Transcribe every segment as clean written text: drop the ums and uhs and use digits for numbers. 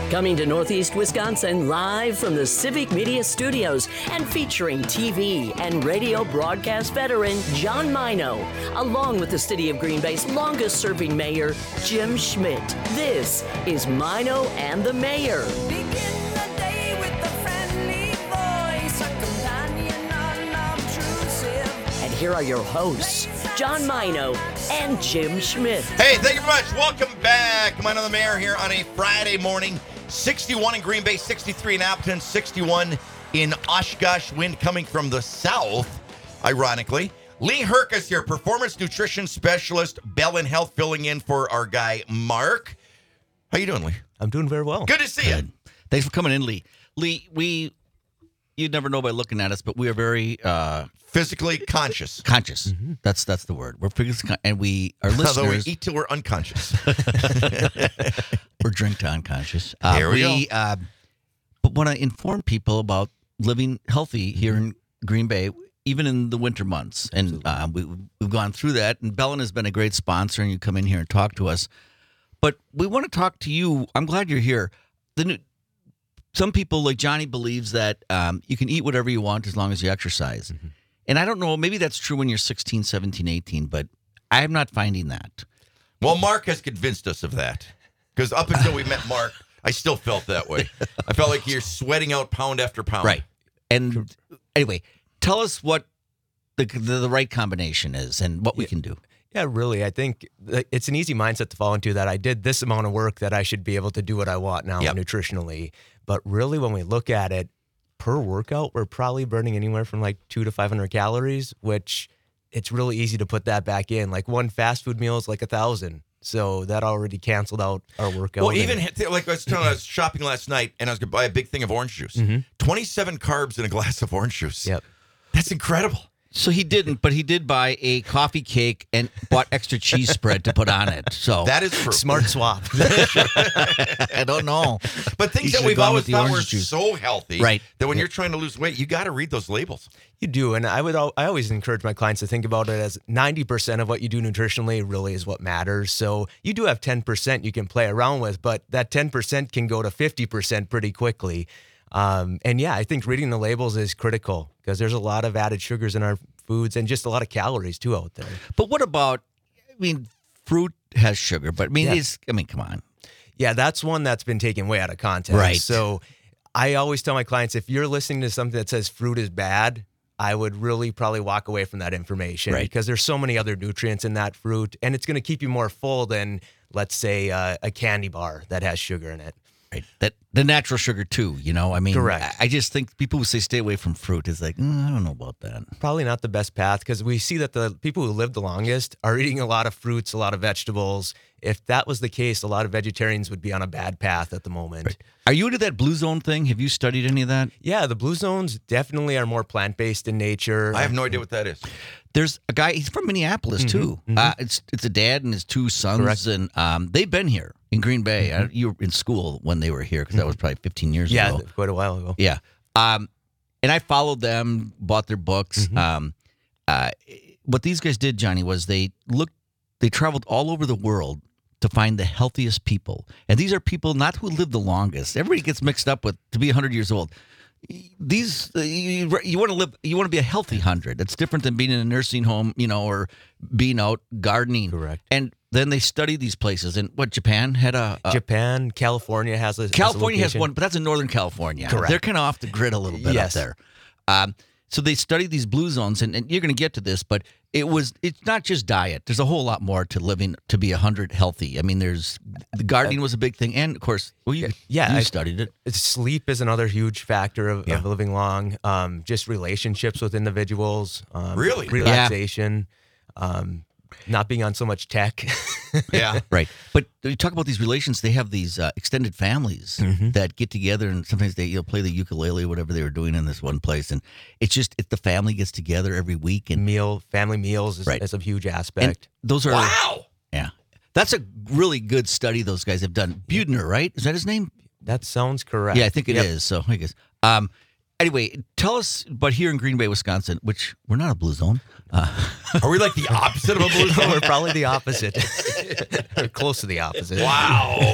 Coming to Northeast Wisconsin live from the Civic Media Studios and featuring TV and radio broadcast veteran John Mino, along with the City of Green Bay's longest-serving mayor, Jim Schmidt. This is Mino and the Mayor. Begin the day with a friendly voice, a companion unobtrusive. And here are your hosts, John Mino and Jim Schmidt. Hey, thank you very much. Welcome back. Mino the Mayor here on a Friday morning. 61 in Green Bay, 63 in Appleton, 61 in Oshkosh. Wind coming from the south, ironically. Lee Herkus here, performance nutrition specialist, Bellin Health, filling in for our guy, Mark. How you doing, Lee? I'm doing very well. Good to see you. Thanks for coming in, Lee. Lee, you'd never know by looking at us, but we are very Physically conscious. conscious. Mm-hmm. That's the word. We're physically and we are Although we listeners. eat till we're unconscious. We're drink to unconscious. There we go. But want to inform people about living healthy here in Green Bay, even in the winter months. And we've gone through that. And Bellin has been a great sponsor, and you come in here and talk to us. But we want to talk to you. I'm glad you're here. Some people, like Johnny, believes that you can eat whatever you want as long as you exercise. Mm-hmm. And I don't know, maybe that's true when you're 16, 17, 18, but I'm not finding that. Well, Mark has convinced us of that. Because up until we met Mark, I still felt that way. I felt like you're sweating out pound after pound. Right. And anyway, tell us what the right combination is and what we can do. Yeah, really. I think it's an easy mindset to fall into that I did this amount of work that I should be able to do what I want now nutritionally. But really, when we look at it, per workout, we're probably burning anywhere from like 200 to 500 calories, which it's really easy to put that back in. Like one fast food meal is like 1,000. So that already canceled out our workout. Well, even like I was shopping last night and I was going to buy a big thing of orange juice. Mm-hmm. 27 carbs in a glass of orange juice. Yep. That's incredible. So he didn't, but he did buy a coffee cake and bought extra cheese spread to put on it. So that is true. Smart swap. I don't know. But things that we've always thought were so healthy, right? That when you're trying to lose weight, you got to read those labels. You do, and I always encourage my clients to think about it as 90% of what you do nutritionally really is what matters. So you do have 10% you can play around with, but that 10% can go to 50% pretty quickly. And yeah, I think reading the labels is critical because there's a lot of added sugars in our foods and just a lot of calories too out there. But what about, fruit has sugar, but come on. Yeah, that's one that's been taken way out of context. Right. So I always tell my clients, if you're listening to something that says fruit is bad, I would really probably walk away from that information because there's so many other nutrients in that fruit and it's going to keep you more full than, let's say, a candy bar that has sugar in it. Right. That the natural sugar too, Correct. I just think people who say stay away from fruit is like, I don't know about that. Probably not the best path because we see that the people who live the longest are eating a lot of fruits, a lot of vegetables. If that was the case, a lot of vegetarians would be on a bad path at the moment. Right. Are you into that Blue Zone thing? Have you studied any of that? Yeah, the Blue Zones definitely are more plant-based in nature. I have no idea what that is. There's a guy, he's from Minneapolis too. Mm-hmm. It's a dad and his two sons. Correct. And they've been here in Green Bay. Mm-hmm. You were in school when they were here because that was probably 15 years ago. Yeah, quite a while ago. Yeah. And I followed them, bought their books. Mm-hmm. What these guys did, Johnny, was they traveled all over the world to find the healthiest people. And these are people not who live the longest. Everybody gets mixed up with to be 100 years old. These you want to be a healthy 100. It's different than being in a nursing home, or being out gardening. Correct. And then they study these places. And Japan had Japan, California has a California has one, but that's in Northern California. Correct. They're kind of off the grid a little bit up there. So they studied these blue zones, and you're going to get to this, but it's not just diet. There's a whole lot more to living to be 100 healthy. I mean, the gardening was a big thing, and of course, you studied it. Sleep is another huge factor of living long. Just relationships with individuals. Really? Relaxation. Not being on so much tech. Yeah. Right. But you talk about these relations, they have these extended families that get together, and sometimes they play the ukulele or whatever they were doing in this one place. And it's just the family gets together every week. And family meals is a huge aspect. And those are wow. Yeah. That's a really good study those guys have done. Budner, right? Is that his name? That sounds correct. Yeah, I think it is. So I guess. Anyway, tell us, but here in Green Bay, Wisconsin, which we're not a blue zone. Are we like the opposite of a blue zone? We're probably the opposite. Or close to the opposite. Wow.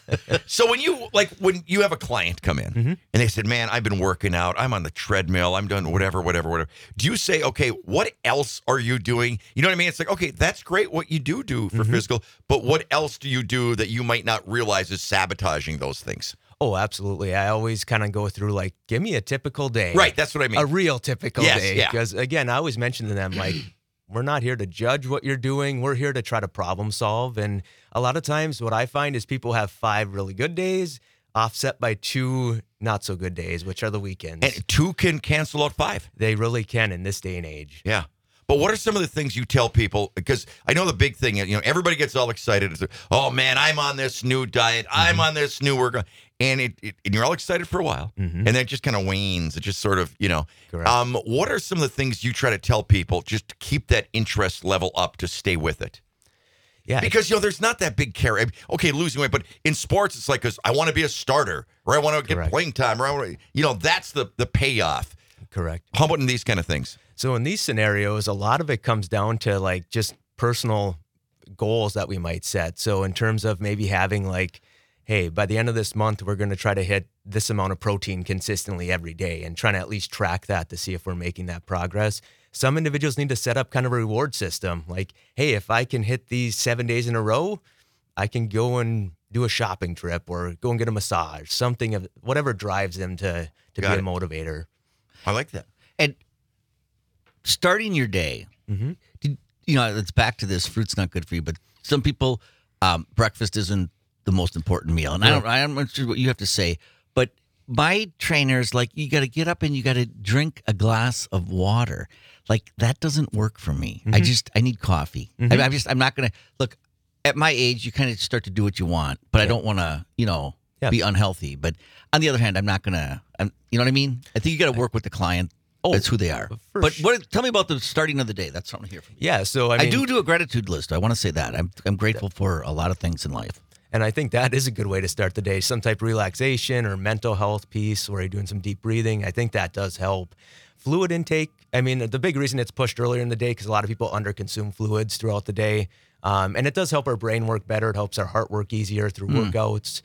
So when you have a client come in and they said, "Man, I've been working out. I'm on the treadmill. I'm doing whatever. Do you say, "Okay, what else are you doing?" You know what I mean? It's like, "Okay, that's great what you do for physical, but what else do you do that you might not realize is sabotaging those things?" Oh, absolutely. I always kind of go through like, give me a typical day. Right, that's what I mean. A real typical Yes, day. yeah. Because again, I always mention to them like, we're not here to judge what you're doing. We're here to try to problem solve. And a lot of times what I find is people have 5 really good days offset by 2 not so good days, which are the weekends. And 2 can cancel out 5. They really can in this day and age. Yeah. But what are some of the things you tell people? Because I know the big thing, everybody gets all excited. It's like, "Oh man, I'm on this new diet. I'm on this new workout." And and you're all excited for a while. And then it just kind of wanes. It just sort of, Correct. What are some of the things you try to tell people just to keep that interest level up to stay with it? Yeah. Because, there's not that big carry. I mean, okay, losing weight, but in sports, it's like, 'cause I want to be a starter or I want to get Correct. playing time or I want to, that's the payoff. Correct. How about in these kind of things? So in these scenarios, a lot of it comes down to like just personal goals that we might set. So in terms of maybe having like, hey, by the end of this month, we're going to try to hit this amount of protein consistently every day and trying to at least track that to see if we're making that progress. Some individuals need to set up kind of a reward system. Like, hey, if I can hit these 7 days in a row, I can go and do a shopping trip or go and get a massage, something of whatever drives them to be Got a it. motivator. I like that. And starting your day, it's back to this. Fruit's not good for you, but some people, breakfast isn't the most important meal. And I'm not sure what you have to say, but my trainer's like, you got to get up and you got to drink a glass of water. Like that doesn't work for me. I need coffee. I'm not going to look at my age. You kind of start to do what you want, but I don't want to, be unhealthy. But on the other hand, I'm not going to, you know what I mean? I think you got to work with the client. That's who they are. But tell me about the starting of the day. That's something here for me. Yeah. So I mean, I do a gratitude list. I want to say that. I'm grateful for a lot of things in life. And I think that is a good way to start the day. Some type of relaxation or mental health piece where you're doing some deep breathing. I think that does help. Fluid intake. I mean, the big reason it's pushed earlier in the day because a lot of people underconsume fluids throughout the day. And it does help our brain work better. It helps our heart work easier through workouts.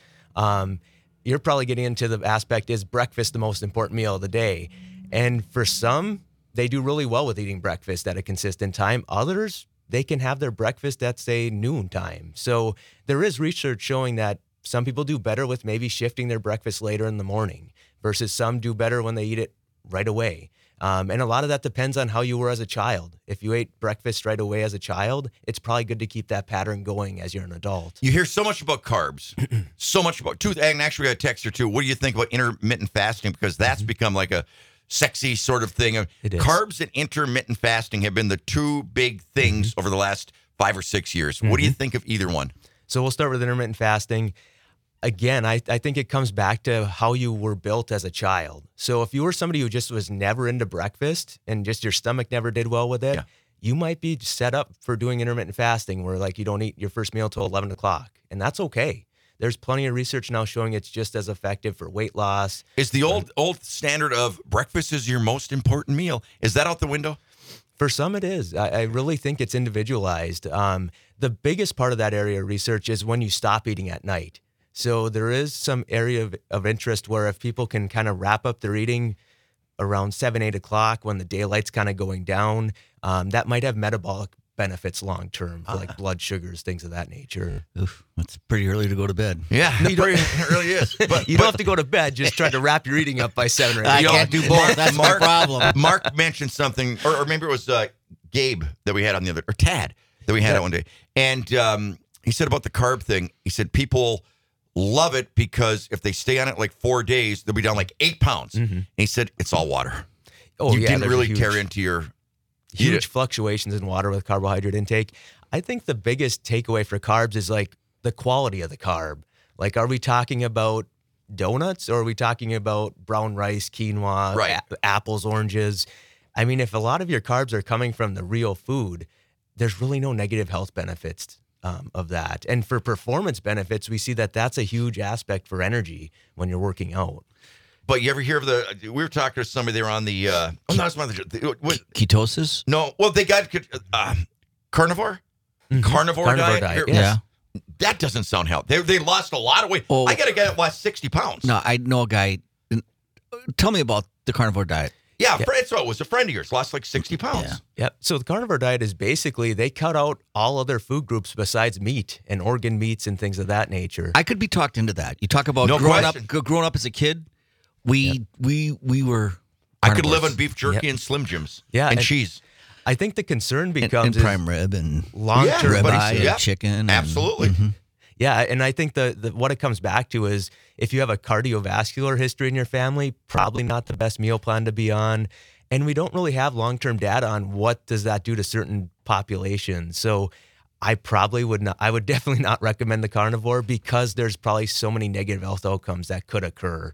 You're probably getting into the aspect, is breakfast the most important meal of the day? And for some, they do really well with eating breakfast at a consistent time. Others, they can have their breakfast at, say, noon time. So there is research showing that some people do better with maybe shifting their breakfast later in the morning versus some do better when they eat it right away. And a lot of that depends on how you were as a child. If you ate breakfast right away as a child, it's probably good to keep that pattern going as you're an adult. You hear so much about carbs, so much about tooth. And actually, we got a texter too. What do you think about intermittent fasting? Because that's become like a sexy sort of thing. It is. Carbs and intermittent fasting have been the 2 big things over the last 5 or 6 years. What do you think of either one? So we'll start with intermittent fasting. Again, I think it comes back to how you were built as a child. So if you were somebody who just was never into breakfast and just your stomach never did well with it, you might be set up for doing intermittent fasting where like you don't eat your first meal till 11 o'clock. And that's okay. There's plenty of research now showing it's just as effective for weight loss. Is the old standard of breakfast is your most important meal, is that out the window? For some, it is. I really think it's individualized. The biggest part of that area of research is when you stop eating at night. So there is some area of interest where if people can kind of wrap up their eating around 7, 8 o'clock when the daylight's kind of going down, that might have metabolic benefits long term for like blood sugars, things of that nature. Oof, it's pretty early to go to bed. Yeah, it really is. But You don't have to go to bed. Just try to wrap your eating up by 7 or 8. I can't do both. That's my problem. Mark mentioned something, or maybe it was Gabe that we had on the other, or Tad that we had on one day. And he said about the carb thing, he said people love it because if they stay on it like 4 days, they'll be down like 8 pounds. And he said it's all water. Oh, You yeah, didn't there's really huge- tear into your huge fluctuations in water with carbohydrate intake. I think the biggest takeaway for carbs is like the quality of the carb. Like, are we talking about donuts or are we talking about brown rice, quinoa, Right. apples, oranges? I mean, if a lot of your carbs are coming from the real food, there's really no negative health benefits of that. And for performance benefits, we see that that's a huge aspect for energy when you're working out. But you ever hear of we were talking to somebody, they were on the, Ketosis? no, well, they got carnivore? Carnivore diet? diet, Here- yes. That doesn't sound healthy. They lost a lot of weight. Oh. I got a guy that lost 60 pounds. No, I know a guy. Tell me about the carnivore diet. Yeah, so it was a friend of yours. Lost like 60 pounds. Yeah. Yep. So the carnivore diet is basically they cut out all other food groups besides meat and organ meats and things of that nature. I could be talked into that. You talk about No growing question. up as a kid. We were. I could live carnivores. on beef jerky Yep. and Slim Jims. Yeah, and and- cheese. I think the concern and becomes prime rib and long-term Yeah, but ribeye and yeah, chicken. And, Absolutely. Yeah, and I think the what it comes back to is if you have a cardiovascular history in your family, probably not the best meal plan to be on. And we don't really have long-term data on what does that do to certain populations. So I probably would not. I would definitely not recommend the carnivore because there's probably so many negative health outcomes that could occur.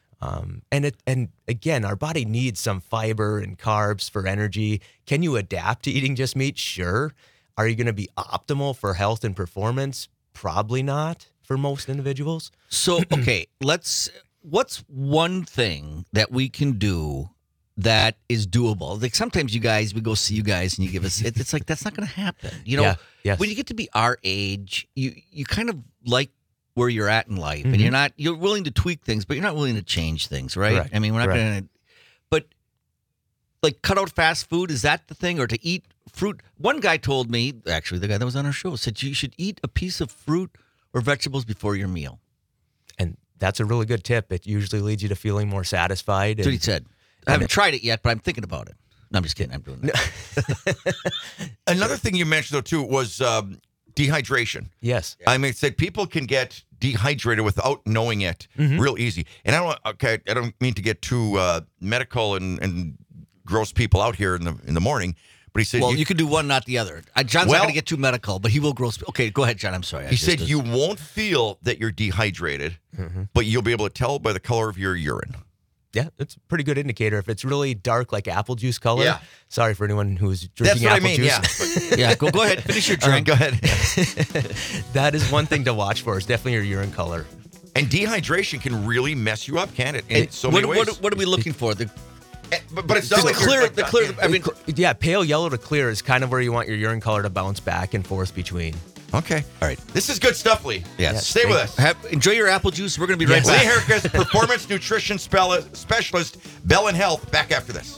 And again, our body needs some fiber and carbs for energy. Can you adapt to eating just meat? Sure. Are you going to be optimal for health and performance? Probably not for most individuals. So, okay, what's one thing that we can do that is doable? Like sometimes we go see you guys and you give us, it's like, that's not going to happen. You know, Yeah, yes. when you get to be our age, you kind of like where you're at in life and you're willing to tweak things, but you're not willing to change things, right? Correct. I mean, we're not Correct. going to, but like cut out fast food, is that the thing? Or to eat fruit? One guy told me, actually the guy that was on our show, said you should eat a piece of fruit or vegetables before your meal. And that's a really good tip. It usually leads you to feeling more satisfied. That's what he said. I haven't tried it yet, but I'm thinking about it. No, I'm just kidding. I'm doing that. Another thing you mentioned, though, too, was dehydration. Yes. I mean, it said people can get dehydrated without knowing it real easy. And I don't mean to get too medical and gross people out here in the morning, but he said Well, you can do one, not the other. John's not Well- going to get too medical, but he will grow. Okay, go ahead, John. I'm sorry. he said you won't feel that you're dehydrated, but you'll be able to tell by the color of your urine. Yeah, it's a pretty good indicator. If it's really dark, like apple juice color. Yeah. Sorry for anyone who's That's drinking what I apple mean. juice. Yeah. Yeah, go ahead. Finish your drink. Go ahead. That is one thing to watch for. Is definitely your urine color. And dehydration can really mess you up, can't it? In so many ways. What are we looking for? But it's not The like clear. you're- The clear. I mean, Yeah, pale yellow to clear is kind of where you want your urine color to bounce back and forth between. Okay. all right. This is good stuff, Lee. Yes. Stay with us. Enjoy your apple juice. We're going to be right Lee back. Herkus, performance nutrition specialist, Bell and Health. Back after this.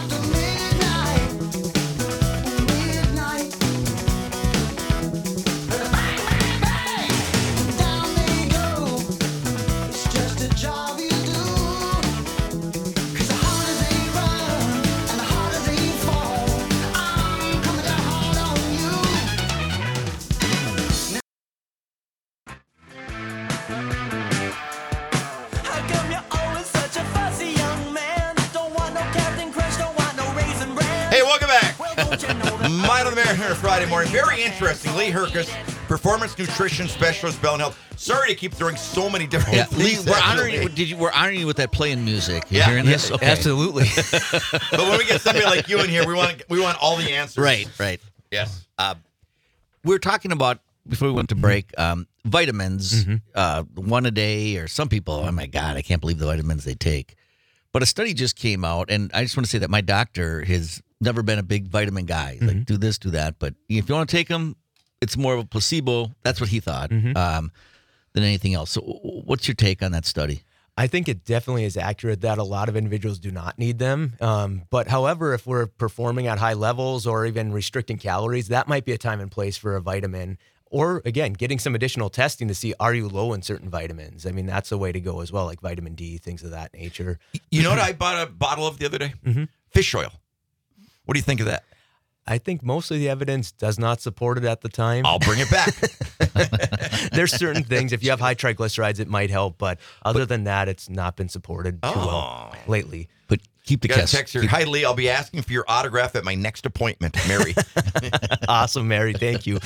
How come you're always such a fussy young man? Don't want no Captain Crunch, don't want no Raisin Bran. Hey, welcome back. Well, don't you know that? Mind on the Mayor here Friday morning. Very interesting. Lee Herkus, performance nutrition specialist, Bell and Health. Sorry to keep throwing so many different Yeah, things. Lee, we're at honoring Lee. you. We're honoring you with that playing music. You Yeah, hearing this? Okay. Absolutely. But when we get somebody like you in here, we want all the answers. Right. Yes. We were talking about before we went to break vitamins, one a day, or some people. Oh my God, I can't believe the vitamins they take. But a study just came out, and I just want to say that my doctor has never been a big vitamin guy. He's like, do this, do that. But if you want to take them, it's more of a placebo. That's what he thought than anything else. So, what's your take on that study? I think it definitely is accurate that a lot of individuals do not need them. But however, if we're performing at high levels or even restricting calories, that might be a time and place for a vitamin. Or again, getting some additional testing to see, are you low in certain vitamins? I mean, that's a way to go as well, like vitamin D, things of that nature. You know what I bought a bottle of the other day? Fish oil. What do you think of that? I think most of the evidence does not support it at the time. I'll bring it back. There's certain things, if you have high triglycerides, it might help. But other than that, it's not been supported too well lately. But keep the Got a kiss. text here. Hi, Lee. I'll be asking for your autograph at my next appointment, Mary. Awesome, Mary. Thank you.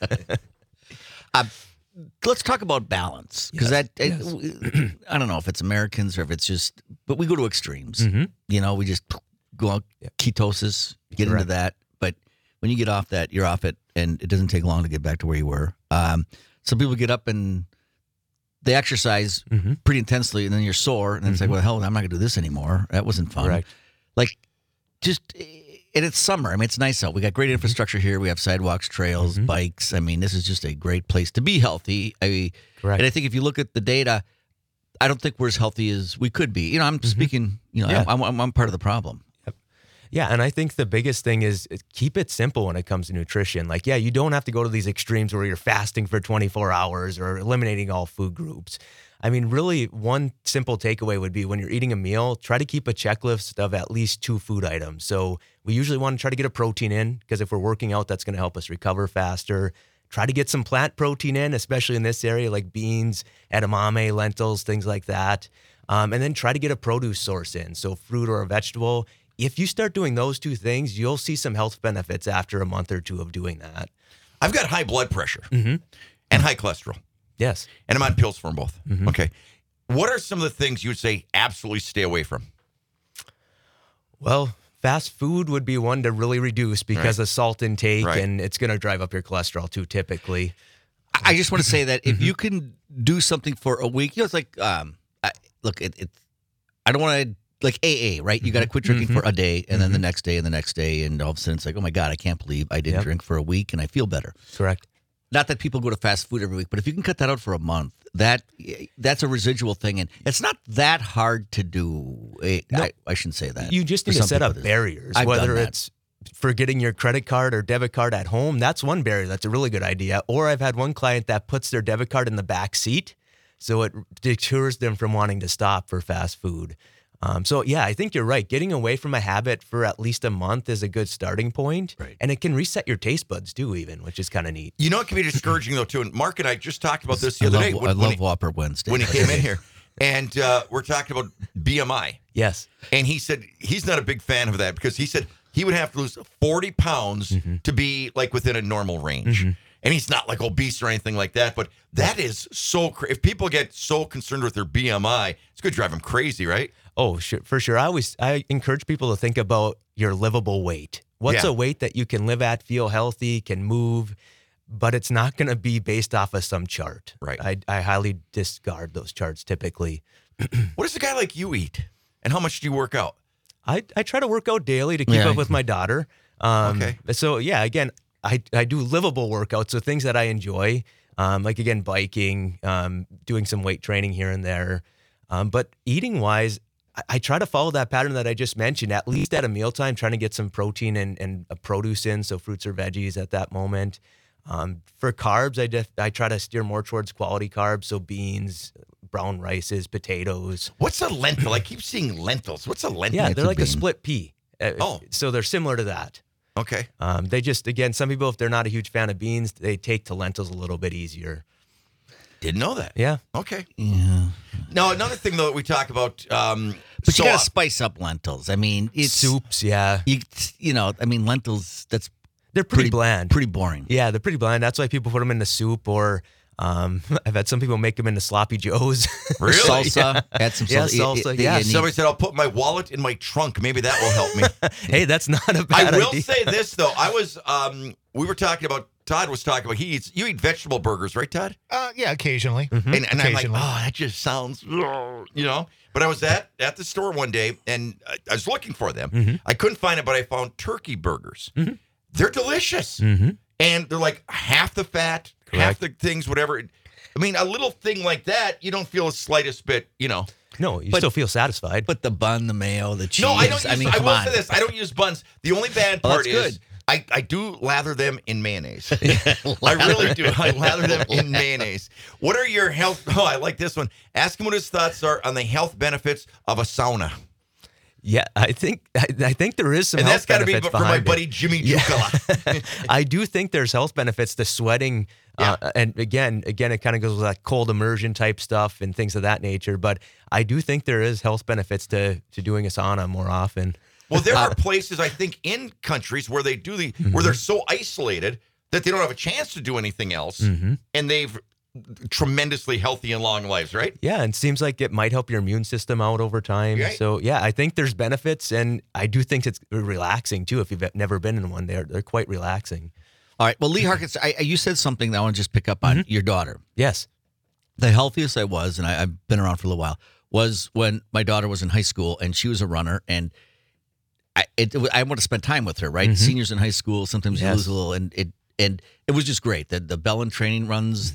Let's talk about balance, because I don't know if it's Americans or if it's just, but we go to extremes. You know, we just go out ketosis, get into Correct. that. But when you get off that, you're off it, and it doesn't take long to get back to where you were. Some people get up and they exercise pretty intensely, and then you're sore, and then it's like, well, hell, I'm not gonna do this anymore. That wasn't fun. Correct. Like, just And it's summer. I mean, it's nice out. We got great infrastructure here. We have sidewalks, trails, bikes. I mean, this is just a great place to be healthy. Correct. And I think if you look at the data, I don't think we're as healthy as we could be. I'm speaking. Yeah. I'm part of the problem. Yeah, and I think the biggest thing is keep it simple when it comes to nutrition. Like, yeah, you don't have to go to these extremes where you're fasting for 24 hours or eliminating all food groups. I mean, really, one simple takeaway would be when you're eating a meal, try to keep a checklist of at least 2 food items. So we usually want to try to get a protein in because if we're working out, that's going to help us recover faster. Try to get some plant protein in, especially in this area, like beans, edamame, lentils, things like that. And then try to get a produce source in, so fruit or a vegetable. If you start doing those 2 things, you'll see some health benefits after a month or 2 of doing that. I've got high blood pressure and high cholesterol. Yes. And I'm on pills for them both. Okay. What are some of the things you would say absolutely stay away from? Well, fast food would be one to really reduce because of salt intake, and it's going to drive up your cholesterol too, typically. I just want to say that if you can do something for a week, it's like, look, I don't want to, like AA, right? You got to quit drinking for a day, and then the next day, and the next day, and all of a sudden it's like, oh my God, I can't believe I didn't drink for a week, and I feel better. Correct. Not that people go to fast food every week, but if you can cut that out for a month, that's a residual thing, and it's not that hard to do. I shouldn't say that. You just need to set up barriers, whether it's forgetting your credit card or debit card at home. That's one barrier. That's a really good idea. Or I've had one client that puts their debit card in the back seat, so it deters them from wanting to stop for fast food. So, yeah, I think you're right. Getting away from a habit for at least a month is a good starting point. Right. And it can reset your taste buds, too, even, which is kind of neat. You know, it can be discouraging, though, too. And Mark and I just talked about this the other day. I love Whopper Wednesday. When he came in here. And we're talking about BMI. Yes. And he said he's not a big fan of that because he said he would have to lose 40 pounds to be, like, within a normal range. And he's not, like, obese or anything like that. But that is so if people get so concerned with their BMI, it's going to drive them crazy, right? Oh, sure, for sure. I encourage people to think about your livable weight. What's a weight that you can live at, feel healthy, can move, but it's not going to be based off of some chart. Right. I highly discard those charts typically. What does a guy like you eat? And how much do you work out? I try to work out daily to keep up with my daughter. Okay. So, yeah, again, I do livable workouts, so things that I enjoy, like, again, biking, doing some weight training here and there. But eating-wise, I try to follow that pattern that I just mentioned, at least at a mealtime, trying to get some protein and a produce in, so fruits or veggies at that moment. For carbs, I try to steer more towards quality carbs, so beans, brown rices, potatoes. What's a lentil? I keep seeing lentils. What's a lentil? Yeah, they're like a split pea. So they're similar to that. Okay. They just, again, some people, if they're not a huge fan of beans, they take to lentils a little bit easier. Didn't know that. Yeah. Okay. Yeah. Now, another thing, though, that we talk about. But you got to spice up lentils. I mean, it's soups, yeah. I mean, lentils, they're pretty bland. Pretty boring. Yeah, they're pretty bland. That's why people put them in the soup, or I've had some people make them into sloppy joes. Really? Salsa. Add some salsa. Yeah, salsa. Yeah. Somebody said, I'll put my wallet in my trunk. Maybe that will help me. Hey, that's not a bad idea. I will say this, though. I was, we were talking about, Todd was talking about, you eat vegetable burgers, right, Todd? Yeah, occasionally. And I'm like, oh, that just sounds, But I was at the store one day, and I was looking for them. I couldn't find it, but I found turkey burgers. They're delicious. And they're like half the fat, half the things, whatever. I mean, a little thing like that, you don't feel the slightest bit, No, you still feel satisfied. But the bun, the mayo, the cheese. No, I don't use, I come will on. say this. I don't use buns. The only bad part is I do lather them in mayonnaise. I really do. I lather them in mayonnaise. What are your health? Oh, I like this one. Ask him what his thoughts are on the health benefits of a sauna. Yeah, I think there is some and health benefits. And that's got to be for my it. buddy Jimmy Jukala. I do think there's health benefits to sweating. And again, it kind of goes with that cold immersion type stuff and things of that nature. But I do think there is health benefits to doing a sauna more often. Well, there are places, I think, in countries where they do where they're so isolated that they don't have a chance to do anything else, and they've tremendously healthy and long lives, right? Yeah, and it seems like it might help your immune system out over time. Right. So, yeah, I think there's benefits, and I do think it's relaxing, too. If you've never been in one, they're quite relaxing. All right. Well, Lee Harkins, you said something that I want to just pick up on, your daughter. Yes. The healthiest I was, and I've been around for a little while, was when my daughter was in high school, and she was a runner, and I want to spend time with her, right? Mhm. Seniors in high school, sometimes you Yes. lose a little, and it was just great. The Bellin training runs,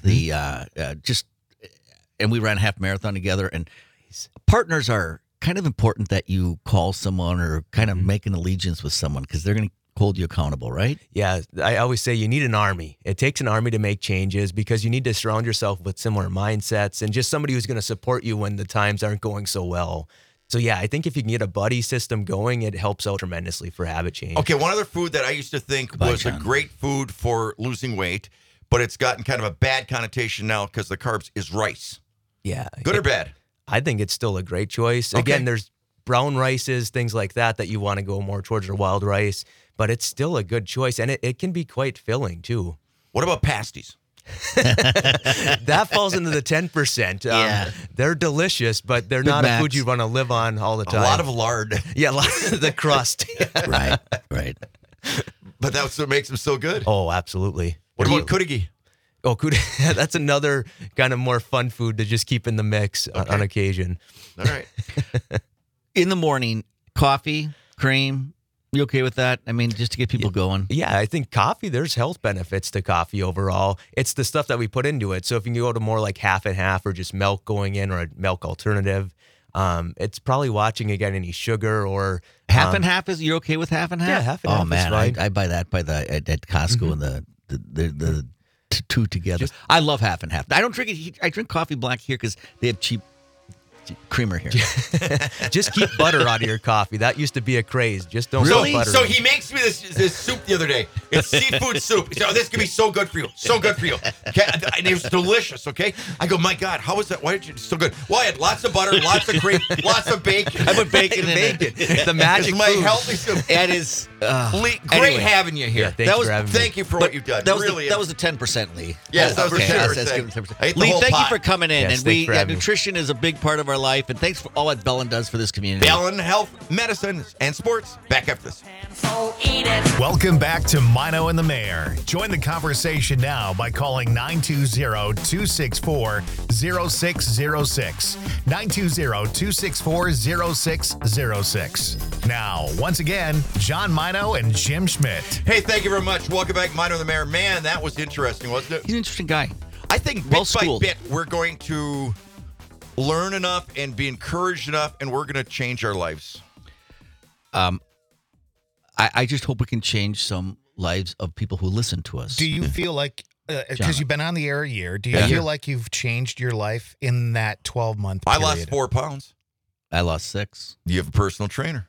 and we ran a half marathon together. And partners are kind of important that you call someone or kind of make an allegiance with someone because they're going to hold you accountable, right? Yeah, I always say you need an army. It takes an army to make changes because you need to surround yourself with similar mindsets and just somebody who's going to support you when the times aren't going so well. So yeah, I think if you can get a buddy system going, it helps out tremendously for habit change. Okay, one other food that I used to think Goodbye, was a John. great food for losing weight, but it's gotten kind of a bad connotation now because the carbs is rice. Yeah. Good or bad? I think it's still a great choice. Okay. Again, there's brown rices, things like that you want to go more towards your wild rice, but it's still a good choice. And it can be quite filling too. What about pasties? That falls into the 10%. Yeah. They're delicious, but they're Big not a Macs. food you want to live on all the A time. lot of lard, Yeah, the crust. Right, right. but that's what makes them so good. Oh, absolutely. What about kudigi? Oh, that's another kind of more fun food to just keep in the mix on occasion. All right. In the morning, coffee, cream. You okay with that? I mean, just to get people going. Yeah, I think coffee, there's health benefits to coffee overall. It's the stuff that we put into it. So if you can go to more like half and half or just milk going in or a milk alternative, it's probably watching again any sugar or Half and half is you're okay with half and half? Yeah, half and oh, half is man, fine. I buy that at Costco and the two together. I love half and half. I don't drink it. I drink coffee black here because they have cheap creamer here. Just keep butter out of your coffee. That used to be a craze. Just don't So, put butter so in. he makes me this soup the other day. It's seafood soup. He said, "Oh, this can be so good for you. So good for you." Okay, and it was delicious. Okay, I go, "My God, how is that? Why did you? It's so good." Well, I had lots of butter, lots of cream, lots of bacon. I put bacon in Bacon. it. The magic It's my food. healthy soup. That is Great anyway. having you here. Yeah, thanks That was- for having me. Thank you for what you've done. That was really, that was the 10%, Lee. Yes, that was the Okay, 10%. that's good, 10%. I ate the Lee, whole thank pot. you for coming in. Yes, and thanks for having me. nutrition is a big part of our life. And thanks for all that Bellin does for this community. Bellin Health, Medicine, and Sports. Back after this. So eat it. Welcome back to Mino and the Mayor. Join the conversation now by calling 920-264-0606. 920-264-0606. Now, once again, John Mino and Jim Schmidt. Hey, thank you very much. Welcome back, Minor the Mayor. Man, that was interesting, wasn't it? He's an interesting guy. I think bit Well by schooled. bit, we're going to learn enough and be encouraged enough, and we're going to change our lives. I just hope we can change some lives of people who listen to us. Do you feel like, John. because you've been on the air a year, do you Yeah. feel like you've changed your life in that 12-month I period? lost 4 pounds. I lost 6. You have a personal trainer.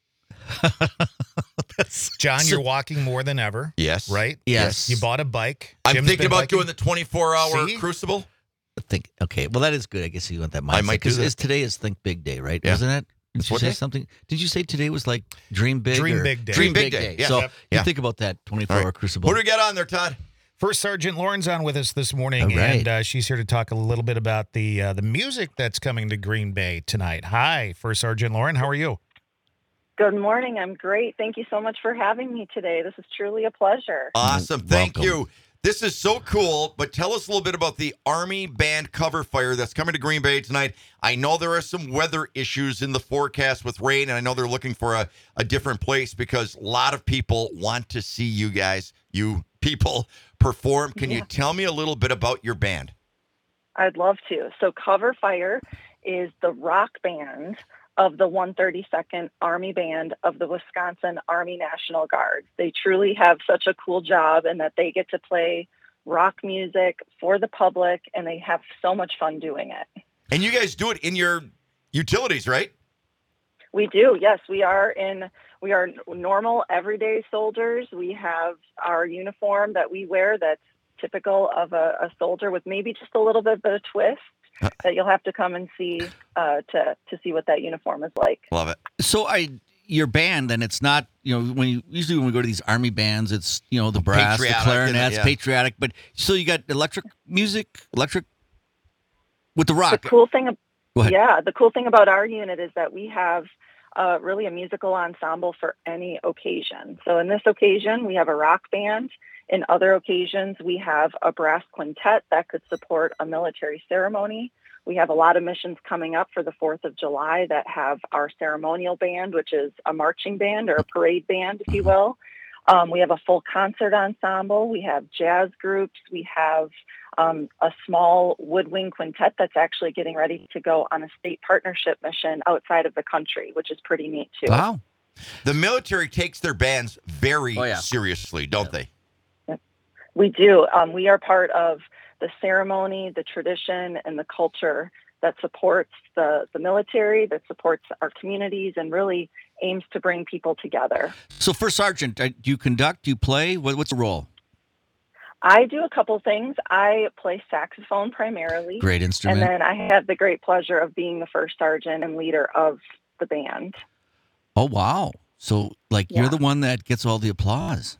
John, you're walking more than ever, Yes. right? Yes. You bought a bike. I'm Jim's thinking been about biking. doing the 24-hour See? crucible. Okay, well, that is good. I guess you want that mindset. I might do that. Today is Think Big Day, right? Yeah. Isn't it? Did It's you what say day? something? Did you say today was like Dream Big? Dream or- Big Day. Dream Big Big Day, Day. yeah. So Yep. you Yeah. think about that All 24-hour right. crucible. What do we got on there, Todd? First Sergeant Lauren's on with us this morning, All right. and she's here to talk a little bit about the music that's coming to Green Bay tonight. Hi, First Sergeant Lauren. How are you? Good morning. I'm great. Thank you so much for having me today. This is truly a pleasure. Awesome. Thank Welcome. you. This is so cool, but tell us a little bit about the Army Band cover fire that's coming to Green Bay tonight. I know there are some weather issues in the forecast with rain, and I know they're looking for a different place because a lot of people want to see you guys, you people, perform. Can you tell me a little bit about your band? I'd love to. So Cover Fire is the rock band of the 132nd Army Band of the Wisconsin Army National Guard. They truly have such a cool job in that they get to play rock music for the public, and they have so much fun doing it. And you guys do it in your utilities, right? We do, yes. We are normal, everyday soldiers. We have our uniform that we wear that's typical of a soldier with maybe just a little bit of a twist that you'll have to come and see to see what that uniform is like. Love it. So your band, and it's not, usually when we go to these Army bands, it's, the brass, the Patriotic, clarinets, yeah. patriotic. But so you got electric music, with the rock. The cool thing, Go ahead. yeah, the cool thing about our unit is that we have really a musical ensemble for any occasion. So in this occasion, we have a rock band. In other occasions, we have a brass quintet that could support a military ceremony. We have a lot of missions coming up for the 4th of July that have our ceremonial band, which is a marching band or a parade band, if you will. We have a full concert ensemble. We have jazz groups. We have a small woodwind quintet that's actually getting ready to go on a state partnership mission outside of the country, which is pretty neat too. Wow. The military takes their bands very Oh, yeah. seriously, don't they? We do. We are part of the ceremony, the tradition, and the culture that supports the military, that supports our communities, and really aims to bring people together. So, First Sergeant, do you conduct? Do you play? What's the role? I do a couple things. I play saxophone primarily. Great instrument. And then I have the great pleasure of being the first sergeant and leader of the band. Oh, wow. So, like, Yeah. you're the one that gets all the applause.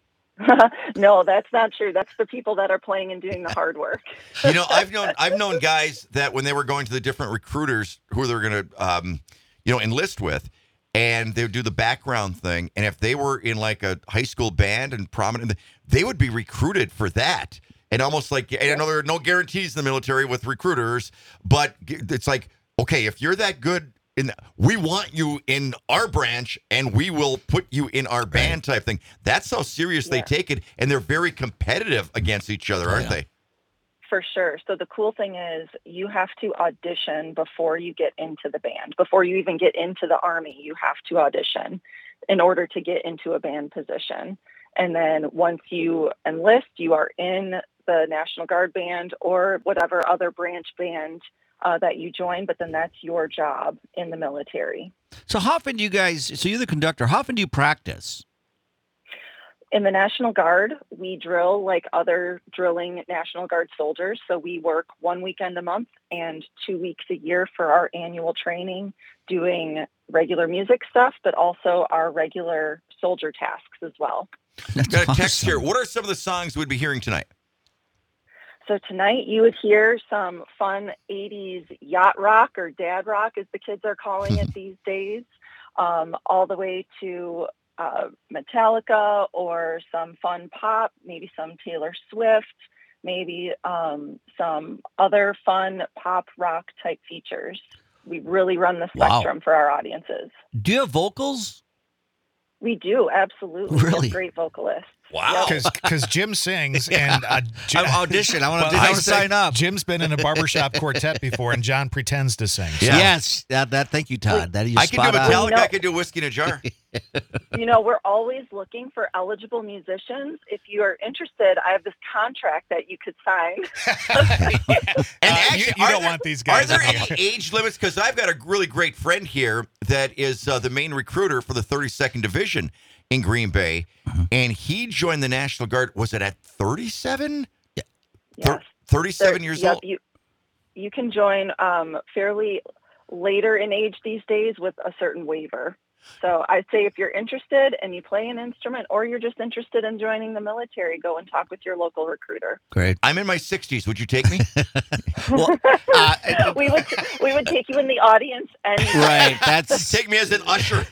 No, that's not true. That's the people that are playing and doing the hard work. You know, I've known guys that when they were going to the different recruiters who they were going to, enlist with, and they would do the background thing, and if they were in like a high school band and prominent, they would be recruited for that. And almost like, and I know there are no guarantees in the military with recruiters, but it's like, okay, if you're that good, we want you in our branch, and we will put you in our band type thing. That's how serious they take it, and they're very competitive against each other, aren't they? For sure. So the cool thing is you have to audition before you get into the band. Before you even get into the Army, you have to audition in order to get into a band position. And then once you enlist, you are in the National Guard band or whatever other branch band that you join, but then that's your job in the military. So, how often do you guys, so you're the conductor, how often do you practice? In the National Guard, we drill like other drilling National Guard soldiers. So we work 1 weekend a month and 2 weeks a year for our annual training, doing regular music stuff, but also our regular soldier tasks as well. That's Got a text awesome. here. What are some of the songs we'd be hearing tonight? So tonight you would hear some fun 80s yacht rock or dad rock, as the kids are calling it these days, all the way to Metallica or some fun pop, maybe some Taylor Swift, maybe some other fun pop rock type features. We really run the Wow. spectrum for our audiences. Do you have vocals? We do, absolutely. We have Really? great vocalists. Wow. Because Jim sings and Jim, I audition. I want to Well, sign up. Jim's been in a barbershop quartet before, and John pretends to sing. So. Yeah. Yes. That. Thank you, Todd. That is I can do spot on. Metallica. No. I can do Whiskey in a Jar. You know, we're always looking for eligible musicians. If you are interested, I have this contract that you could sign. And you are don't there- want these Are guys there on any here. age limits? Because I've got a really great friend here that is the main recruiter for the 32nd Division in Green Bay, and he joined the National Guard. Was it at 37? Yes. 37 years Yep, old? You can join fairly later in age these days with a certain waiver. So I'd say if you're interested and you play an instrument or you're just interested in joining the military, go and talk with your local recruiter. Great. I'm in my 60s. Would you take me? Well, we would take you in the audience and right. That's Take me as an usher.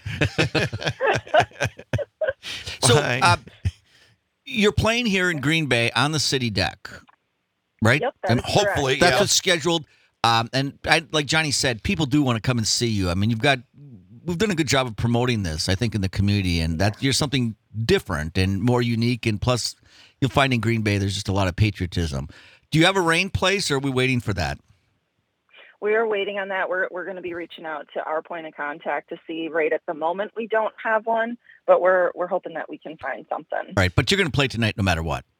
so. Fine. You're playing here in Green Bay on the city deck, right? Yep, that And is correct. Hopefully, that's yeah. what's scheduled. And like Johnny said, people do want to come and see you. I mean, we've done a good job of promoting this, I think, in the community, and that you're something different and more unique. And plus, you'll find in Green Bay there's just a lot of patriotism. Do you have a rain place, or are we waiting for that? We are waiting on that. We're going to be reaching out to our point of contact to see. Right at the moment, we don't have one, but we're hoping that we can find something. Right, but you're going to play tonight no matter what.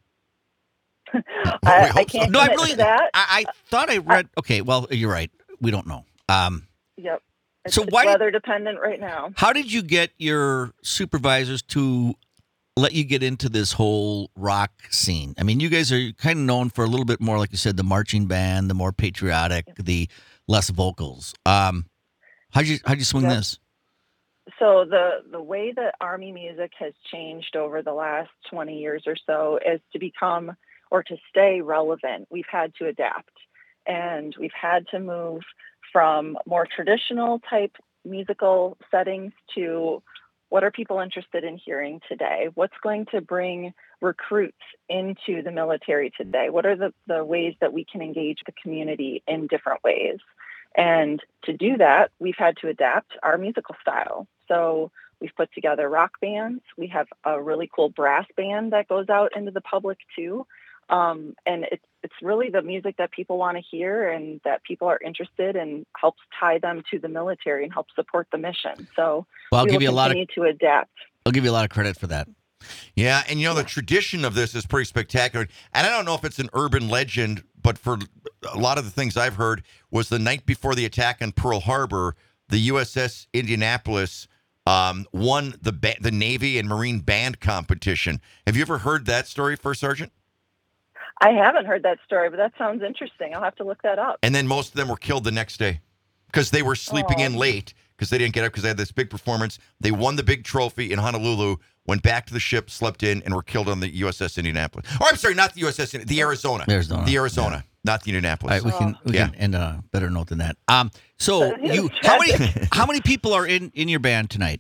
I hope so. can't No, I commit really. to that. I thought I read. Okay, well, you're right. We don't know. Yep. It's, So it's why did- weather dependent right now. How did you get your supervisors to let you get into this whole rock scene? I mean, you guys are kind of known for a little bit more, like you said, the marching band, the more patriotic, the less vocals. How'd you swing Yep. this? So the way that Army music has changed over the last 20 years or so is to become or to stay relevant. We've had to adapt, and we've had to move from more traditional type musical settings to what are people interested in hearing today? What's going to bring recruits into the military today? What are the ways that we can engage the community in different ways? And to do that, we've had to adapt our musical style. So we've put together rock bands. We have a really cool brass band that goes out into the public too. And it's really the music that people want to hear and that people are interested in, helps tie them to the military and help support the mission. So I'll we give will you a lot of continue to adapt. I'll give you a lot of credit for that. Yeah, and the tradition of this is pretty spectacular. And I don't know if it's an urban legend, but for a lot of the things I've heard was the night before the attack on Pearl Harbor, the USS Indianapolis won the Navy and Marine band competition. Have you ever heard that story, First Sergeant? I haven't heard that story, but that sounds interesting. I'll have to look that up. And then most of them were killed the next day because they were sleeping in late because they didn't get up because they had this big performance. They won the big trophy in Honolulu, went back to the ship, slept in, and were killed on the USS Indianapolis. Oh, I'm sorry, not the USS, the Arizona. The Arizona, not the Indianapolis. All right, we can end on a better note than that. So how many people are in your band tonight?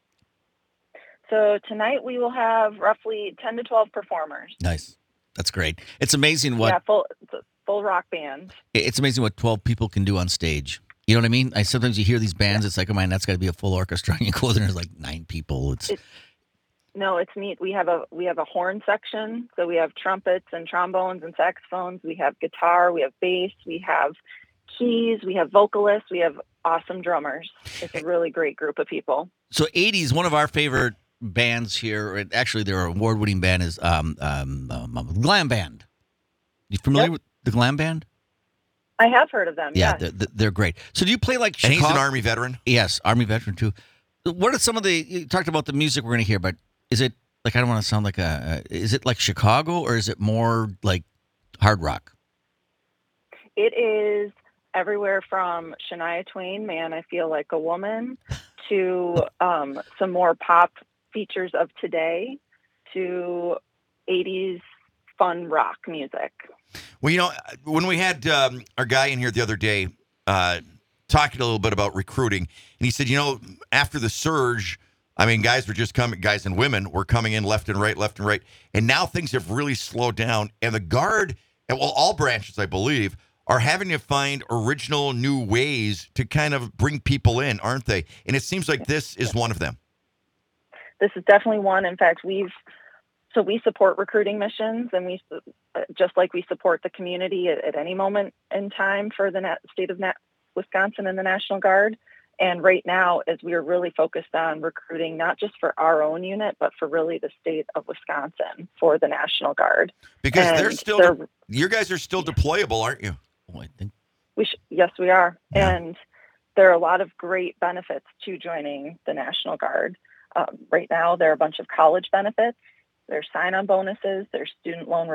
So tonight we will have roughly 10 to 12 performers. Nice. That's great. It's amazing what full rock band. It's amazing what 12 people can do on stage. You know what I mean? Sometimes you hear these bands, it's like, oh man, that's got to be a full orchestra. And you go there and there's like 9 people. No, it's neat. We have a horn section, so we have trumpets and trombones and saxophones. We have guitar, we have bass, we have keys, we have vocalists, we have awesome drummers. It's a really great group of people. So 80s, one of our favorite bands here, actually their award-winning band is Glam Band. You familiar with the Glam Band? I have heard of them. Yeah, yes. they're great. So do you play like Chicago? And he's an Army veteran? Yes, Army veteran too. What are some of you talked about the music we're going to hear, but is it like, I don't want to sound like is it like Chicago or is it more like hard rock? It is everywhere from Shania Twain, Man, I Feel Like a Woman, to some more pop features of today, to 80s fun rock music. Well, when we had our guy in here the other day talking a little bit about recruiting, and he said, after the surge, I mean, guys and women were coming in left and right, and now things have really slowed down, and the Guard, and all branches, I believe, are having to find original new ways to kind of bring people in, aren't they? And it seems like this is one of them. This is definitely one. In fact, we support recruiting missions, and we just like we support the community at any moment in time for the state of Wisconsin and the National Guard. And right now, as we are really focused on recruiting, not just for our own unit, but for really the state of Wisconsin for the National Guard. Because your guys are still deployable, aren't you? Oh, I think yes, we are. Yeah. And there are a lot of great benefits to joining the National Guard. Right now, there are a bunch of college benefits. There's sign-on bonuses. There's student loan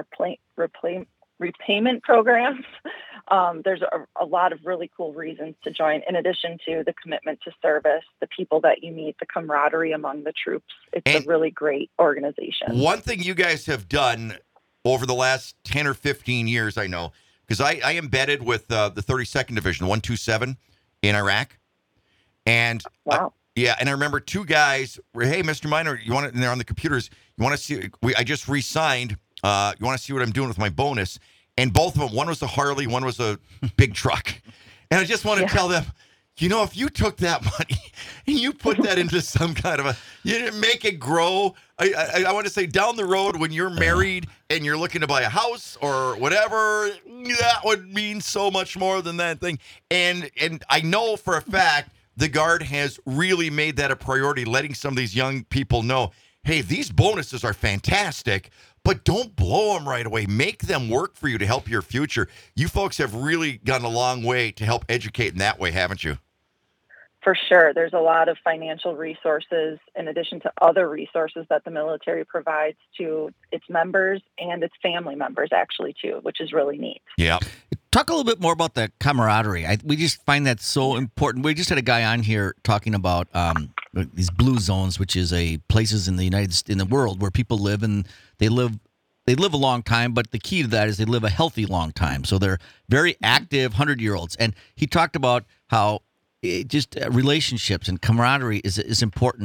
repayment programs. There's a lot of really cool reasons to join, in addition to the commitment to service, the people that you meet, the camaraderie among the troops. It's a really great organization. One thing you guys have done over the last 10 or 15 years, I know, because I embedded with the 32nd Division, 127 in Iraq. And wow. Yeah, and I remember 2 guys were, hey, Mr. Miner, you want it? And they're on the computers. You want to see? I just re-signed. You want to see what I'm doing with my bonus? And both of them, one was a Harley, one was a big truck. And I just want to tell them, if you took that money and you put that into some kind of you make it grow. I want to say down the road when you're married and you're looking to buy a house or whatever, that would mean so much more than that thing. And I know for a fact the Guard has really made that a priority, letting some of these young people know, hey, these bonuses are fantastic, but don't blow them right away. Make them work for you to help your future. You folks have really gone a long way to help educate in that way, haven't you? For sure. There's a lot of financial resources in addition to other resources that the military provides to its members and its family members, actually, too, which is really neat. Yeah. Talk a little bit more about the camaraderie. We just find that so important. We just had a guy on here talking about these blue zones, which is places in the world where people live, and they live a long time. But the key to that is they live a healthy long time. So they're very active 100-year-olds. And he talked about how relationships and camaraderie is important. And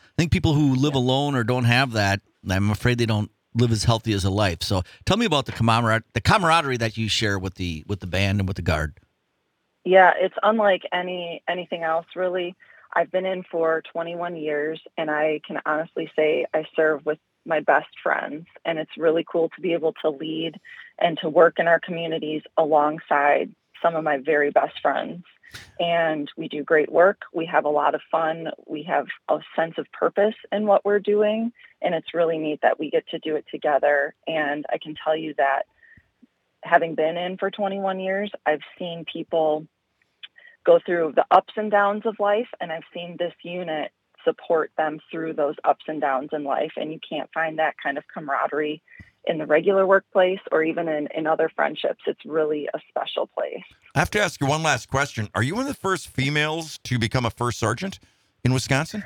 think people who live alone or don't have that, I'm afraid they don't live as healthy as a life. So tell me about the camaraderie that you share with the band and with the Guard. Yeah, it's unlike anything else, really. I've been in for 21 years, and I can honestly say I serve with my best friends, and it's really cool to be able to lead and to work in our communities alongside some of my very best friends. And we do great work. We have a lot of fun. We have a sense of purpose in what we're doing, and it's really neat that we get to do it together. And I can tell you that having been in for 21 years, I've seen people go through the ups and downs of life, and I've seen this unit support them through those ups and downs in life. And you can't find that kind of camaraderie in the regular workplace or even in other friendships. It's really a special place. I have to ask you one last question. Are you one of the first females to become a first sergeant in Wisconsin?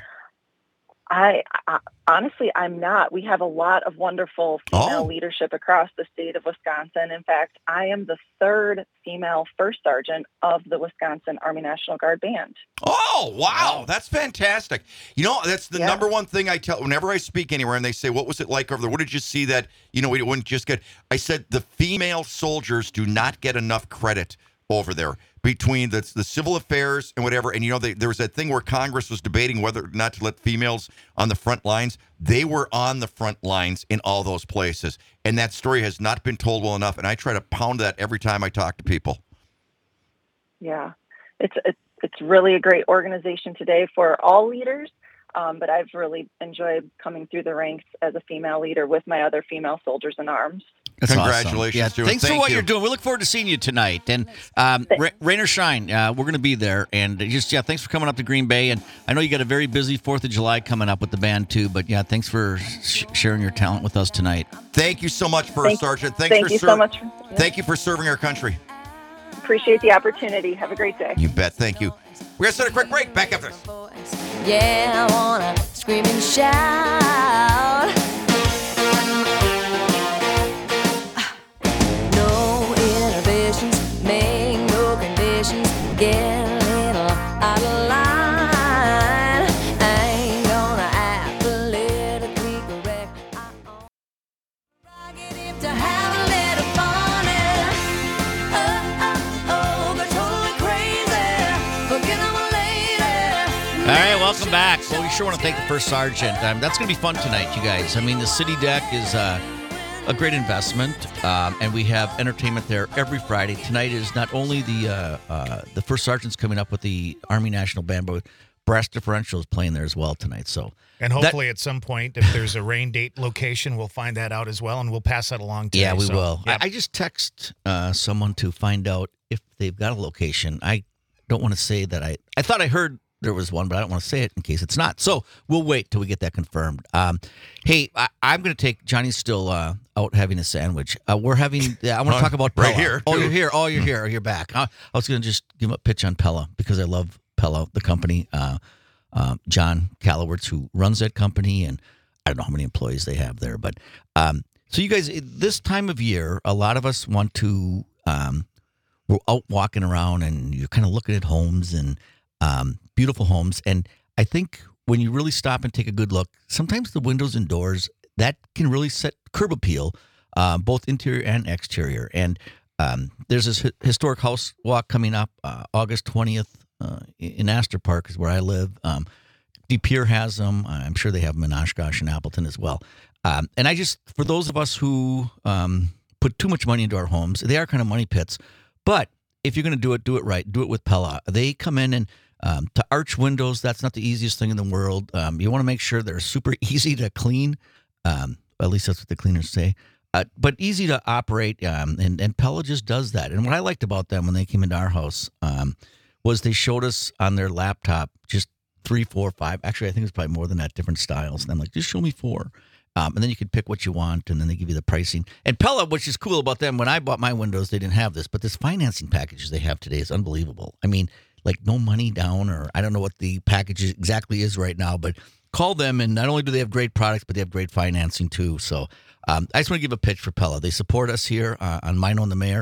I honestly, I'm not. We have a lot of wonderful female leadership across the state of Wisconsin. In fact, I am the third female first sergeant of the Wisconsin Army National Guard Band. Oh, wow. That's fantastic. You know, that's the number one thing I tell whenever I speak anywhere and they say, what was it like over there? What did you see that, we wouldn't just get? I said, the female soldiers do not get enough credit over there between the civil affairs and whatever. And, there was that thing where Congress was debating whether or not to let females on the front lines. They were on the front lines in all those places. And that story has not been told well enough. And I try to pound that every time I talk to people. Yeah, it's really a great organization today for all leaders. But I've really enjoyed coming through the ranks as a female leader with my other female soldiers in arms. That's Congratulations. Awesome. Yeah, thanks for what you're doing. We look forward to seeing you tonight. And rain or shine, we're going to be there. And thanks for coming up to Green Bay. And I know you got a very busy 4th of July coming up with the band, too. But, thanks for sharing your talent with us tonight. Thank you so much, First Sergeant. Thank you so much. Thank you for serving our country. Appreciate the opportunity. Have a great day. You bet. Thank you. We're going to set a quick break. Back after this. Yeah, I wanna scream and shout. No inhibitions, make no conditions. Get a little out of line. I ain't gonna act politically correct. Prerogative to have a little fun. Go totally crazy. Forget I'm a lady. All right, welcome back. Well, we sure want to thank the First Sergeant. That's going to be fun tonight, you guys. I mean, the City Deck is a great investment, and we have entertainment there every Friday. Tonight is not only the First Sergeant's coming up with the Army National Band, but Brass Differential is playing there as well tonight. So, and hopefully at some point, if there's a rain date location, we'll find that out as well, and we'll pass that along to you. Yeah, we will. Yep. I just text someone to find out if they've got a location. I don't want to say that I thought I heard there was one, but I don't want to say it in case it's not. So we'll wait till we get that confirmed. Hey, I'm going to take Johnny's still out having a sandwich. We're having. I want to talk about Pella. Right here. Oh, you're here. Oh, you're here. You're back. I was going to just give him a pitch on Pella because I love Pella, the company. John Callowitz, who runs that company, and I don't know how many employees they have there, but so you guys, this time of year, a lot of us want to. We're out walking around, and you're kind of looking at homes and. Beautiful homes. And I think when you really stop and take a good look, sometimes the windows and doors, that can really set curb appeal, both interior and exterior. And there's this historic house walk coming up August 20th in Astor Park is where I live. De Pere has them. I'm sure they have them in Oshkosh and Appleton as well. And I just, for those of us who put too much money into our homes, they are kind of money pits. But if you're going to do it right. Do it with Pella. They come in and to arch windows, that's not the easiest thing in the world. You want to make sure they're super easy to clean. At least that's what the cleaners say. But easy to operate. And Pella just does that. And what I liked about them when they came into our house was they showed us on their laptop just 3, 4, 5. Actually, I think it's probably more than that, different styles. And I'm like, just show me 4. And then you can pick what you want, and then they give you the pricing. And Pella, which is cool about them, when I bought my windows, they didn't have this. But this financing package they have today is unbelievable. I mean, like no money down, or I don't know what the package exactly is right now, but call them, and not only do they have great products, but they have great financing too. So I just want to give a pitch for Pella. They support us here on Mino and the Mayor.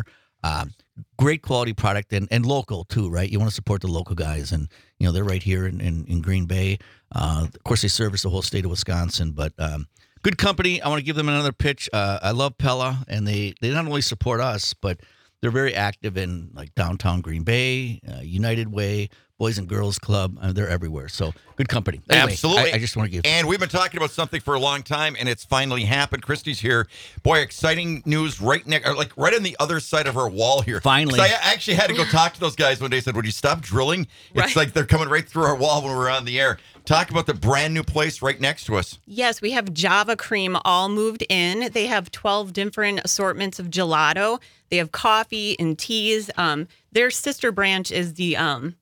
Great quality product and local too, right? You want to support the local guys, and they're right here in Green Bay. Of course, they service the whole state of Wisconsin, but good company. I want to give them another pitch. I love Pella, and they not only support us, but they're very active in like downtown Green Bay, United Way, Boys and Girls Club. They're everywhere. So good company. Anyway, Absolutely. I just want to give. And we've been talking about something for a long time, and it's finally happened. Christy's here. Boy, exciting news right right on the other side of our wall here. Finally. 'Cause I actually had to go talk to those guys one day. Said, would you stop drilling? It's like they're coming right through our wall when we're on the air. Talk about the brand new place right next to us. Yes, we have Java Cream all moved in. They have 12 different assortments of gelato. They have coffee and teas. Their sister branch is the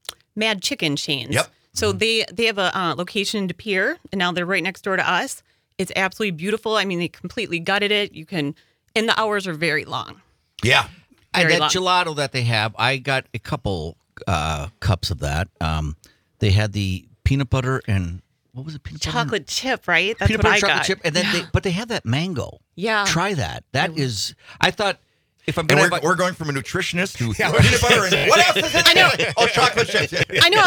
Mad Chicken chains. Yep. So they have a location in De Pere, and now they're right next door to us. It's absolutely beautiful. I mean, they completely gutted it. And the hours are very long. Yeah. Very that long. gelato that they have, I got a couple cups of that. They had the peanut butter and what was it? Peanut butter? Chocolate chip, right? That's Peanut what butter I chocolate got. chip, and then they have that mango. Yeah. Try that. That is, I thought if I'm And going to we're going from a nutritionist to peanut butter and what else is it? I know. Oh, chocolate chips. I know.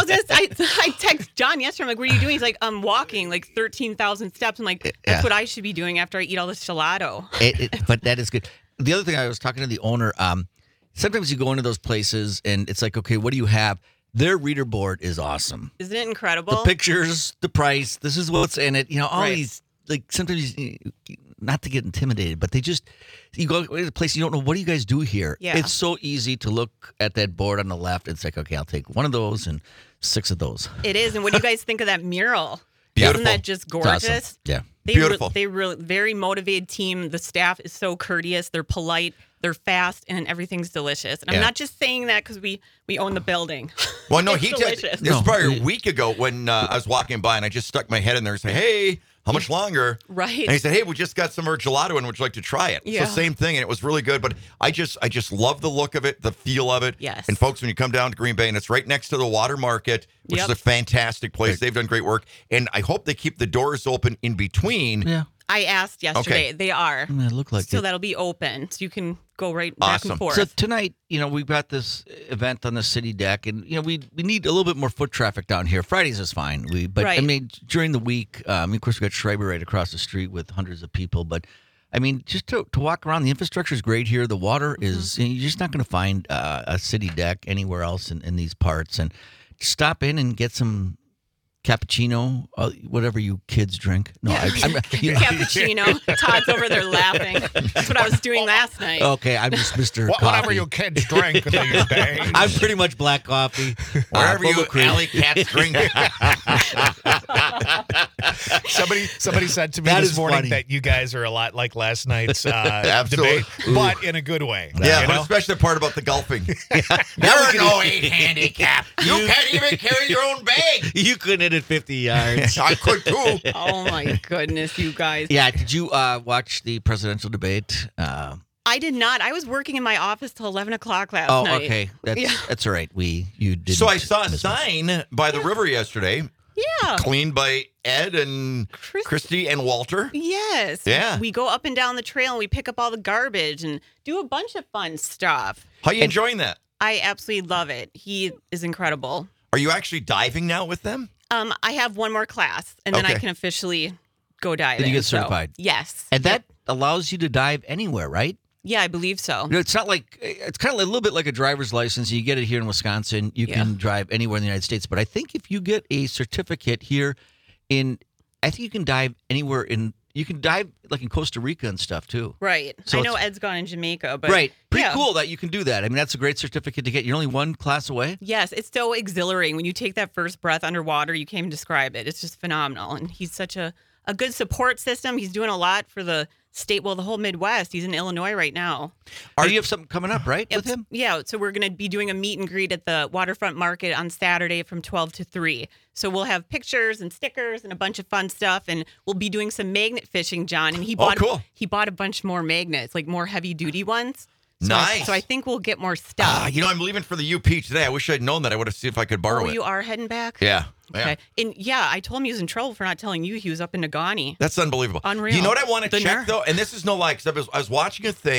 I text John yesterday. I'm like, "What are you doing?" He's like, "I'm walking like 13,000 steps." I'm like, "That's what I should be doing after I eat all this gelato." But that is good. The other thing, I was talking to the owner. Sometimes you go into those places and it's like, okay, what do you have? Their reader board is awesome. Isn't it incredible? The pictures, the price, this is what's in it. All Right. these, like sometimes, not to get intimidated, but you go to a place, you don't know, what do you guys do here? Yeah. It's so easy to look at that board on the left. It's like, okay, I'll take one of those and 6 of those. It is. And what do you guys think of that mural? Beautiful. Isn't that just It's gorgeous? awesome. Yeah. Beautiful. They really very motivated team. The staff is so courteous. They're polite. They're fast, and everything's delicious. And I'm Yeah. not just saying that because we own the building. Well, no, It's he did. delicious. This was probably a week ago when I was walking by and I just stuck my head in there and said, hey, how much longer? Right. And he said, hey, we just got some of our gelato and would you like to try it? Yeah. So same thing, and it was really good. But I just love the look of it, the feel of it. Yes. And folks, when you come down to Green Bay, and it's right next to the Water Market, which Yep. is a fantastic place. They've done great work. And I hope they keep the doors open in between. Yeah. I asked yesterday. Okay. They are. It looked like So it. that'll be open. So you can go right back Awesome. and forth. So tonight, we've got this event on the city deck, and we need a little bit more foot traffic down here. Fridays is fine, but I Right. mean during the week, of course we got Schreiber right across the street with hundreds of people. But I mean, just to walk around, the infrastructure is great here. The water is you're just not going to find a city deck anywhere else in these parts. And stop in and get some cappuccino, whatever you kids drink. No, Yeah. Cappuccino. Todd's over there laughing. That's what I was doing last night. okay, I'm just Mr. Coffee. Whatever you kids drink these days. I'm pretty much black coffee. Wherever full you of cream. alley cats drink. Somebody said to me That this is morning funny. that you guys are a lot like last night's Absolutely. debate, but in a good way. Yeah, you but know? especially the part about the golfing. You're no 8 handicap. You can't even carry your own bag. You couldn't hit it 50 yards. I could too. Oh my goodness, you guys. Yeah, did you watch the presidential debate? I did not. I was working in my office till 11 o'clock last Oh, night. okay. Yeah. That's all right. You did. So I saw a sign by the river yesterday, Yeah. cleaned by Ed and Christy and Walter. Yes. Yeah. We go up and down the trail and we pick up all the garbage and do a bunch of fun stuff. How you enjoying that? I absolutely love it. He is incredible. Are you actually diving now with them? I have one more class and then I Okay. can officially go diving. Did you get so- certified? Yes. And that allows you to dive anywhere, right? Yeah, I believe so. It's not like it's kind of a little bit like a driver's license. You get it here in Wisconsin. You can drive anywhere in the United States. But I think if you get a certificate here, I think you can dive anywhere You can dive like in Costa Rica and stuff too. Right. So I know it's- Ed's gone in Jamaica, but Right. Pretty yeah. cool that you can do that. I mean, that's a great certificate to get. You're only one class away. Yes, it's so exhilarating when you take that first breath underwater. You can't even describe it. It's just phenomenal. And he's such a good support system. He's doing a lot for the state, well, the whole Midwest. He's in Illinois right now. You have something coming up, right, with him? Yeah, so we're going to be doing a meet and greet at the Waterfront Market on Saturday from 12 to 3. So we'll have pictures and stickers and a bunch of fun stuff, and we'll be doing some magnet fishing, John. And he bought cool. he bought a bunch more magnets, like more heavy duty ones. So Nice. So I think we'll get more stuff. I'm leaving for the UP today. I wish I'd known that. I would have seen if I could borrow Oh, it. you are heading back? Yeah. Okay. And yeah, I told him he was in trouble for not telling you he was up in Nagani. That's unbelievable. Unreal. You know what I want to The check nerve. though, and this is no lie, because I was watching a thing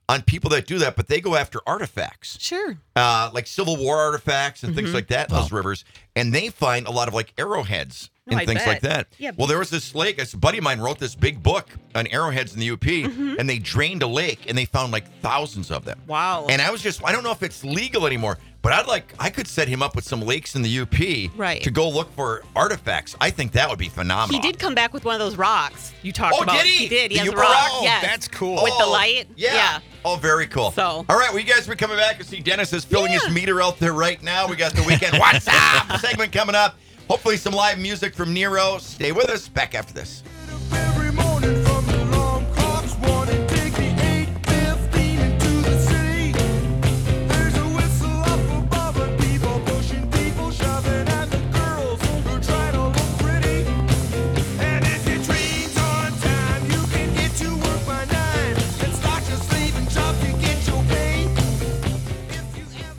on people that do that, but they go after artifacts. Sure. Like Civil War artifacts and things like that in those rivers. And they find a lot of like arrowheads and I things bet. like that. Yeah. Well, there was this lake. A buddy of mine wrote this big book on arrowheads in the UP, and they drained a lake and they found like thousands of them. Wow. And I don't know if it's legal anymore, but I could set him up with some lakes in the UP Right. to go look for artifacts. I think that would be phenomenal. He did come back with one of those rocks you talked about. Did he? He did. He The has a Uber rock. rock? Oh, Yes. that's cool. With the light. Yeah. Oh, very cool. So- all right, well, you guys are coming back to see Dennis is filling his meter out there right now. We got the weekend What's Up segment coming up. Hopefully some live music from Nero. Stay with us. Back after this.